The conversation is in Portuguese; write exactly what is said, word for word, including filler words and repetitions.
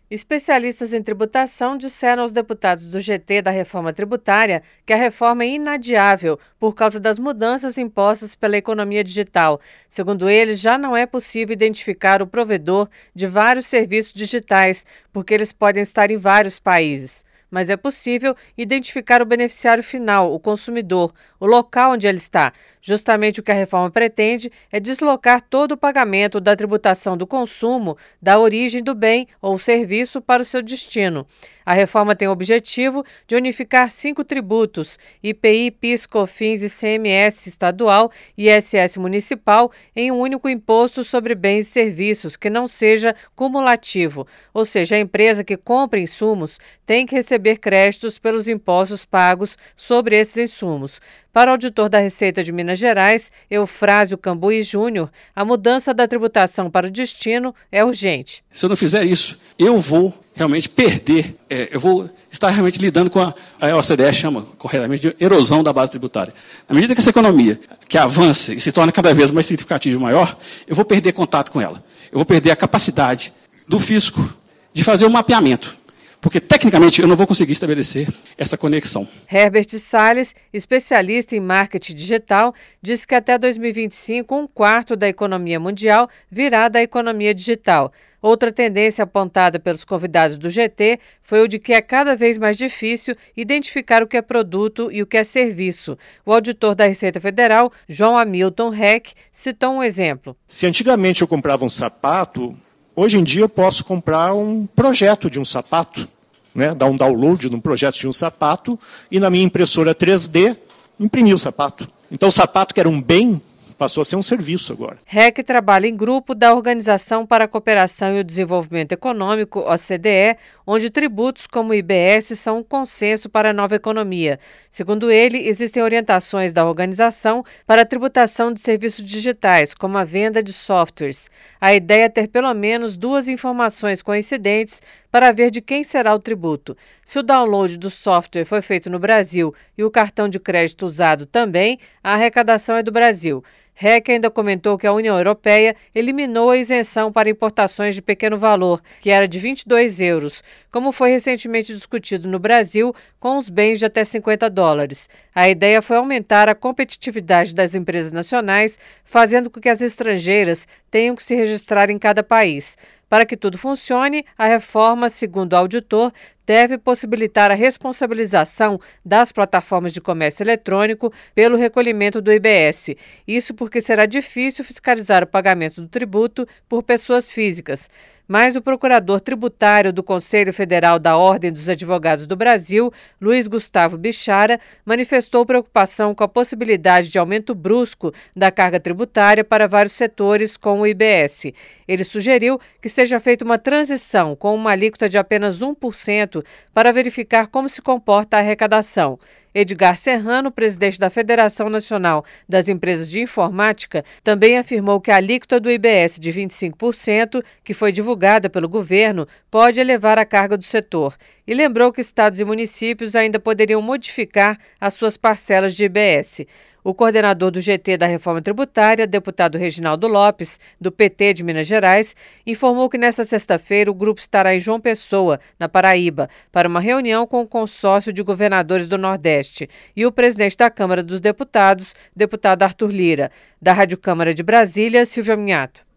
Especialistas em tributação disseram aos deputados do G T da reforma tributária que a reforma é inadiável por causa das mudanças impostas pela economia digital. Segundo eles, já não é possível identificar o provedor de vários serviços digitais, porque eles podem estar em vários países. Mas é possível identificar o beneficiário final, o consumidor, o local onde ele está. Justamente o que a reforma pretende é deslocar todo o pagamento da tributação do consumo da origem do bem ou serviço para o seu destino. A reforma tem o objetivo de unificar cinco tributos, I P I, PIS, COFINS, I C M S estadual e I S S municipal, em um único imposto sobre bens e serviços que não seja cumulativo, ou seja, a empresa que compra insumos tem que receber créditos pelos impostos pagos sobre esses insumos. Para o auditor da Receita de Minas Gerais, Eufrásio Cambuí Júnior, a mudança da tributação para o destino é urgente. Se eu não fizer isso, eu vou realmente perder, é, eu vou estar realmente lidando com a, a O C D E chama corretamente de erosão da base tributária. Na medida que essa economia que avança e se torna cada vez mais significativa e maior, eu vou perder contato com ela. Eu vou perder a capacidade do fisco de fazer o mapeamento. Porque, tecnicamente, eu não vou conseguir estabelecer essa conexão. Herbert Salles, especialista em marketing digital, diz que até dois mil e vinte e cinco, um quarto da economia mundial virá da economia digital. Outra tendência apontada pelos convidados do G T foi o de que é cada vez mais difícil identificar o que é produto e o que é serviço. O auditor da Receita Federal, João Hamilton Heck, citou um exemplo. Se antigamente eu comprava um sapato, hoje em dia eu posso comprar um projeto de um sapato, né? Dar um download de um projeto de um sapato e na minha impressora três D imprimir o sapato. Então o sapato, que era um bem, passou a ser um serviço agora. Heck trabalha em grupo da Organização para a Cooperação e o Desenvolvimento Econômico, O C D E, onde tributos como o I B S são um consenso para a nova economia. Segundo ele, existem orientações da organização para a tributação de serviços digitais, como a venda de softwares. A ideia é ter pelo menos duas informações coincidentes para ver de quem será o tributo. Se o download do software foi feito no Brasil e o cartão de crédito usado também, a arrecadação é do Brasil. Heck ainda comentou que a União Europeia eliminou a isenção para importações de pequeno valor, que era de vinte e dois euros, como foi recentemente discutido no Brasil com os bens de até cinquenta dólares. A ideia foi aumentar a competitividade das empresas nacionais, fazendo com que as estrangeiras tenham que se registrar em cada país. Para que tudo funcione, a reforma, segundo o auditor, deve possibilitar a responsabilização das plataformas de comércio eletrônico pelo recolhimento do I B S. Isso porque será difícil fiscalizar o pagamento do tributo por pessoas físicas. Mas o procurador tributário do Conselho Federal da Ordem dos Advogados do Brasil, Luiz Gustavo Bichara, manifestou preocupação com a possibilidade de aumento brusco da carga tributária para vários setores com o I B S. Ele sugeriu que seja feita uma transição com uma alíquota de apenas um por cento para verificar como se comporta a arrecadação. Edgar Serrano, presidente da Federação Nacional das Empresas de Informática, também afirmou que a alíquota do I B S de vinte e cinco por cento, que foi divulgada pelo governo, pode elevar a carga do setor. E lembrou que estados e municípios ainda poderiam modificar as suas parcelas de I B S. O coordenador do G T da Reforma Tributária, deputado Reginaldo Lopes, do P T de Minas Gerais, informou que nesta sexta-feira o grupo estará em João Pessoa, na Paraíba, para uma reunião com o consórcio de governadores do Nordeste e o presidente da Câmara dos Deputados, deputado Arthur Lira. Da Rádio Câmara de Brasília, Silvia Minhato.